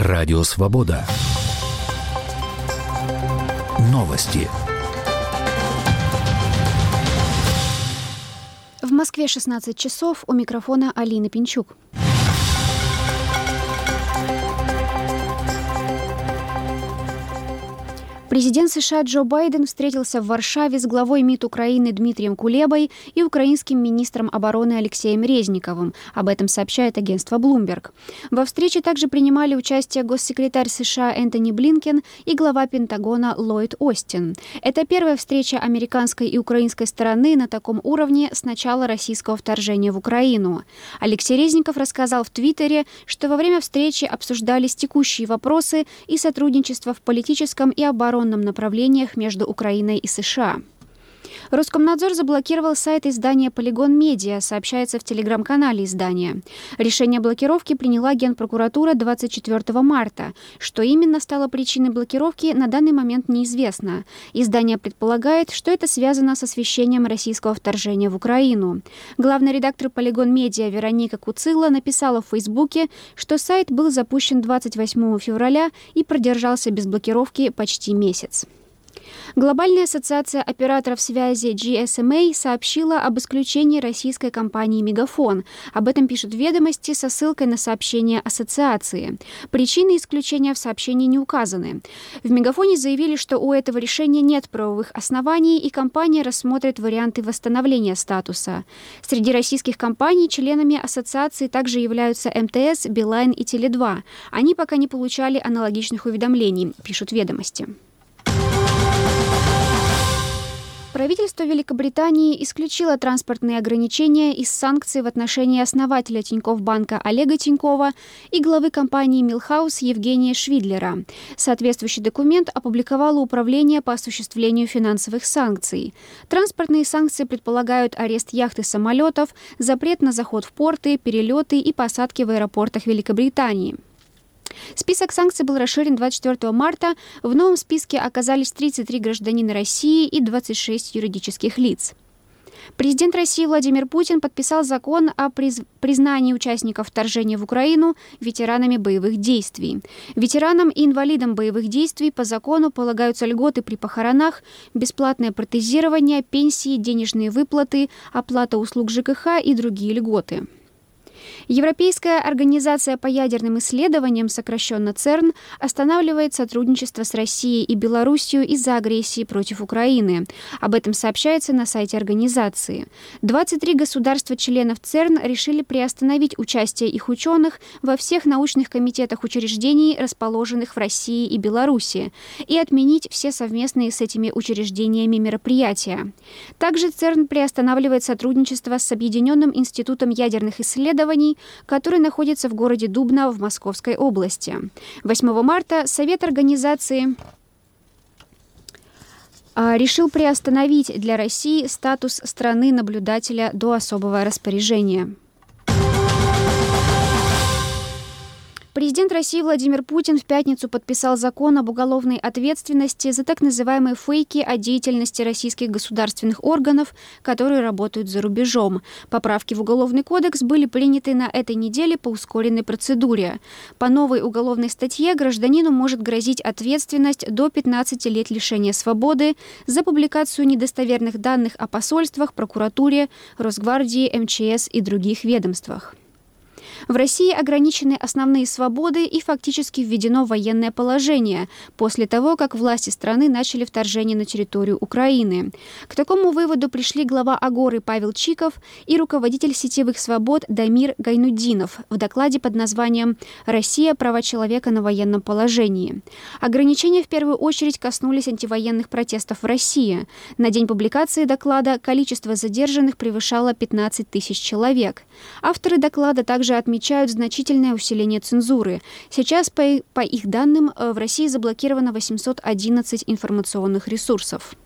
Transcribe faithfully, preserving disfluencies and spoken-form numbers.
Радио Свобода. Новости. В Москве шестнадцать часов, у микрофона Алина Пинчук. Президент США Джо Байден встретился в Варшаве с главой МИД Украины Дмитрием Кулебой и украинским министром обороны Алексеем Резниковым. Об этом сообщает агентство Bloomberg. Во встрече также принимали участие госсекретарь США Энтони Блинкен и глава Пентагона Ллойд Остин. Это первая встреча американской и украинской стороны на таком уровне с начала российского вторжения в Украину. Алексей Резников рассказал в Твиттере, что во время встречи обсуждались текущие вопросы и сотрудничество в политическом и оборонном направлениях между Украиной и США. Роскомнадзор заблокировал сайт издания «Полигон Медиа», сообщается в телеграм-канале издания. Решение о блокировке приняла Генпрокуратура двадцать четвёртого марта. Что именно стало причиной блокировки, на данный момент неизвестно. Издание предполагает, что это связано с освещением российского вторжения в Украину. Главный редактор «Полигон Медиа» Вероника Куцилла написала в Фейсбуке, что сайт был запущен двадцать восьмого февраля и продержался без блокировки почти месяц. Глобальная ассоциация операторов связи джи эс эм эй сообщила об исключении российской компании «Мегафон». Об этом пишут «Ведомости» со ссылкой на сообщение ассоциации. Причины исключения в сообщении не указаны. В «Мегафоне» заявили, что у этого решения нет правовых оснований, и компания рассмотрит варианты восстановления статуса. Среди российских компаний членами ассоциации также являются эм тэ эс, Билайн и Теле два. Они пока не получали аналогичных уведомлений, пишут «Ведомости». Правительство Великобритании исключило транспортные ограничения из санкций в отношении основателя Тинькофф банка Олега Тинькова и главы компании «Милхаус» Евгения Швидлера. Соответствующий документ опубликовало Управление по осуществлению финансовых санкций. Транспортные санкции предполагают арест яхт и самолетов, запрет на заход в порты, перелеты и посадки в аэропортах Великобритании. Список санкций был расширен двадцать четвёртого марта. В новом списке оказались тридцать три гражданина России и двадцать шесть юридических лиц. Президент России Владимир Путин подписал закон о приз... признании участников вторжения в Украину ветеранами боевых действий. Ветеранам и инвалидам боевых действий по закону полагаются льготы при похоронах, бесплатное протезирование, пенсии, денежные выплаты, оплата услуг ЖКХ и другие льготы. Европейская организация по ядерным исследованиям, сокращенно церн, останавливает сотрудничество с Россией и Белоруссией из-за агрессии против Украины. Об этом сообщается на сайте организации. двадцать три государства-членов церн решили приостановить участие их ученых во всех научных комитетах учреждений, расположенных в России и Беларуси, и отменить все совместные с этими учреждениями мероприятия. Также церн приостанавливает сотрудничество с Объединенным институтом ядерных исследований, который находится в городе Дубна в Московской области. восьмого марта Совет организации решил приостановить для России статус страны-наблюдателя до особого распоряжения. Президент России Владимир Путин в пятницу подписал закон об уголовной ответственности за так называемые фейки о деятельности российских государственных органов, которые работают за рубежом. Поправки в Уголовный кодекс были приняты на этой неделе по ускоренной процедуре. По новой уголовной статье гражданину может грозить ответственность до пятнадцати лет лишения свободы за публикацию недостоверных данных о посольствах, прокуратуре, Росгвардии, эм че эс и других ведомствах. В России ограничены основные свободы и фактически введено военное положение после того, как власти страны начали вторжение на территорию Украины. К такому выводу пришли глава Агоры Павел Чиков и руководитель сетевых свобод Дамир Гайнуддинов в докладе под названием «Россия. Права человека на военном положении». Ограничения в первую очередь коснулись антивоенных протестов в России. На день публикации доклада количество задержанных превышало пятнадцать тысяч человек. Авторы доклада также отметили, отмечают значительное усиление цензуры. Сейчас, по, по их данным, в России заблокировано восемьсот одиннадцать информационных ресурсов.